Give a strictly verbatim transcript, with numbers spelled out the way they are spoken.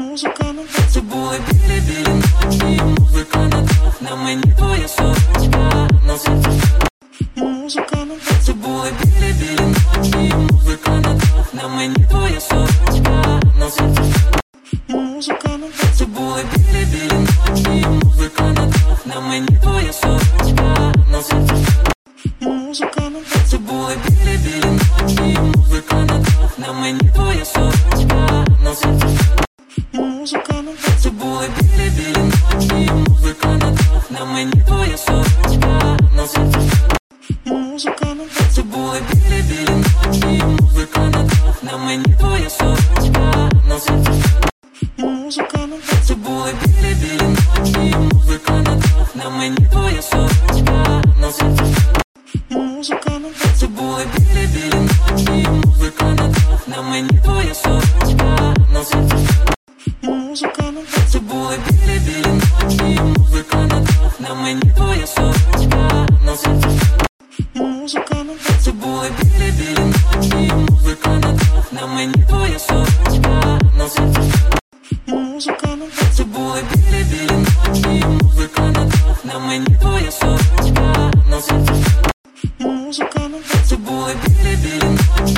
Музика на двох, це були білі-білі ночі. Музика на двох, на мені твоя сорочка. Музика на двох, це були білі-білі ночі. Музика на двох, на мені твоя сорочка. Музика на двох, це були білі-білі ночі. Музика на двох, на мені твоя сорочка. Музика на двох, це були білі-білі ночі. Музика на двох, на мені твоя сорочка. Музика на двох, це були білі-білі ночі. Музика на двох, на мені твоя сорочка. Музика на двох, це були білі-білі ночі. Музика на двох, на мені твоя сорочка. Музика на двох, це були білі-білі ночі. Музика на двох, на мені твоя сорочка. Музика на двох, це були білі-білі ночі. Музика на двох, на мені твоя сорочка. Музика на двох, це були білі-білі ночі. Музика на двох, на мені твоя сорочка. Музика на двох, це були білі-білі ночі. Музика на двох, на мені твоя сорочка. Музика на двох, це були білі-білі ночі. Музика на двох, на мені твоя сорочка.